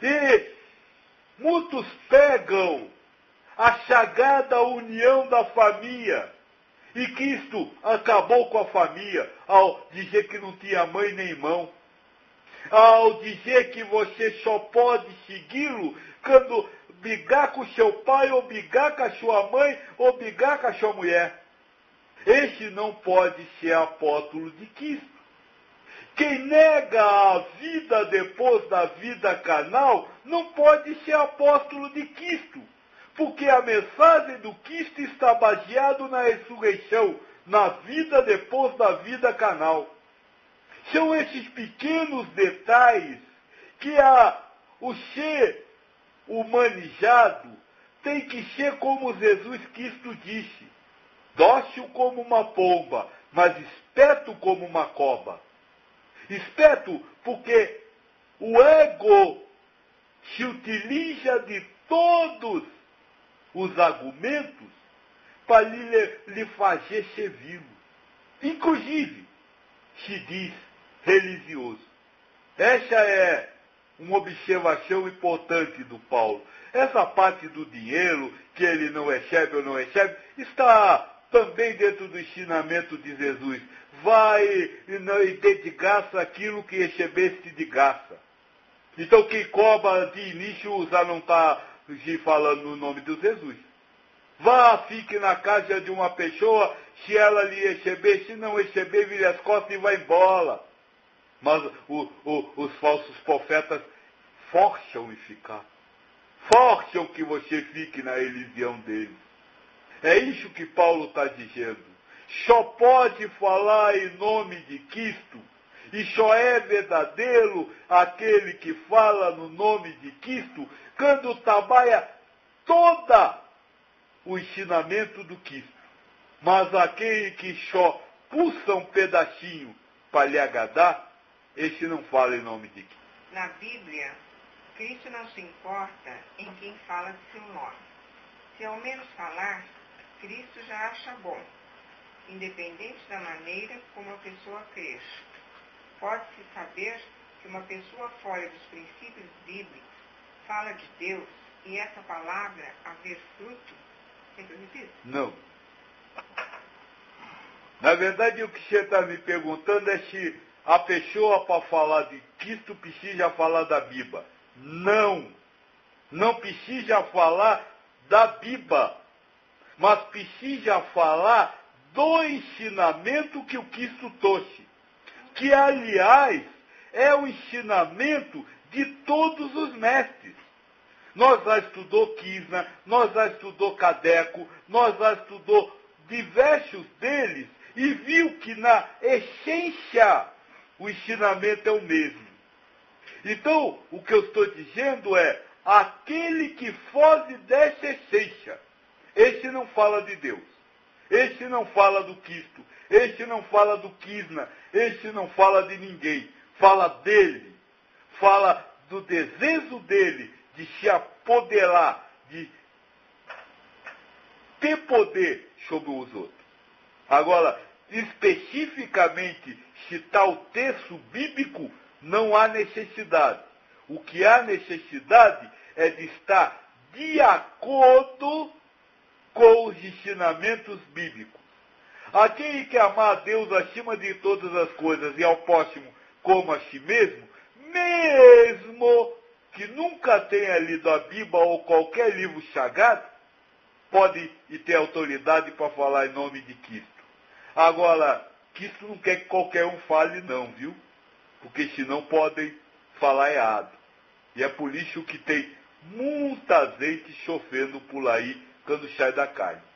E muitos pegam a chagada união da família. E Cristo acabou com a família ao dizer que não tinha mãe nem irmão. Ao dizer que você só pode segui-lo quando brigar com seu pai, ou brigar com a sua mãe, ou brigar com a sua mulher. Este não pode ser apóstolo de Cristo. Quem nega a vida depois da vida carnal não pode ser apóstolo de Cristo. Porque a mensagem do Cristo está baseada na ressurreição, na vida depois da vida carnal. São esses pequenos detalhes que o ser humanizado tem que ser como Jesus Cristo disse: dócil como uma pomba, mas esperto como uma cobra. Esperto porque o ego se utiliza de todos os argumentos para lhe fazer servi-lo. Inclusive, se diz religioso. Essa é uma observação importante do Paulo. Essa parte do dinheiro, que ele não recebe ou não recebe, está também dentro do ensinamento de Jesus. Vai e dê de graça aquilo que recebeste de graça. Então quem cobra de início já não está falando no nome de Jesus. Vá, fique na casa de uma pessoa, se ela lhe receber, se não receber, vire as costas e vai embora. Mas os falsos profetas forçam em ficar. Forçam que você fique na religião deles. É isso que Paulo está dizendo. Só pode falar em nome de Cristo, e só é verdadeiro aquele que fala no nome de Cristo, quando trabalha toda o ensinamento do Cristo. Mas aquele que só puxa um pedacinho para lhe agradar, esse não fala em nome de Cristo. Na Bíblia, Cristo não se importa em quem fala de seu nome. Se ao menos falar, Cristo já acha bom, independente da maneira como a pessoa cresce. Pode-se saber que uma pessoa fora dos princípios bíblicos fala de Deus e essa palavra haver fruto? Sempre repito? Não. Na verdade, o que você está me perguntando é se a pessoa, para falar de Cristo, precisa falar da Bíblia. Não. Não precisa falar da Bíblia. Mas precisa falar do ensinamento que o Cristo trouxe. Que, aliás, é o ensinamento de todos os mestres. Nós já estudou Kisna, nós já estudou Cadeco, nós já estudou diversos deles e viu que na essência o ensinamento é o mesmo. Então, o que eu estou dizendo é, aquele que foge dessa essência, esse não fala de Deus, esse não fala do Cristo, esse não fala do Kisna, esse não fala de ninguém, fala dele, fala do desejo dele de se apoderar, de ter poder sobre os outros. Agora, especificamente, citar o texto bíblico, não há necessidade. O que há necessidade é de estar de acordo com os ensinamentos bíblicos. Aquele que amar a Deus acima de todas as coisas e ao próximo como a si mesmo, mesmo que nunca tenha lido a Bíblia ou qualquer livro sagrado, pode e ter autoridade para falar em nome de Cristo. Agora, Cristo não quer que qualquer um fale não, viu? Porque senão podem falar errado. E é por isso que tem muita gente sofrendo por aí quando sai da carne.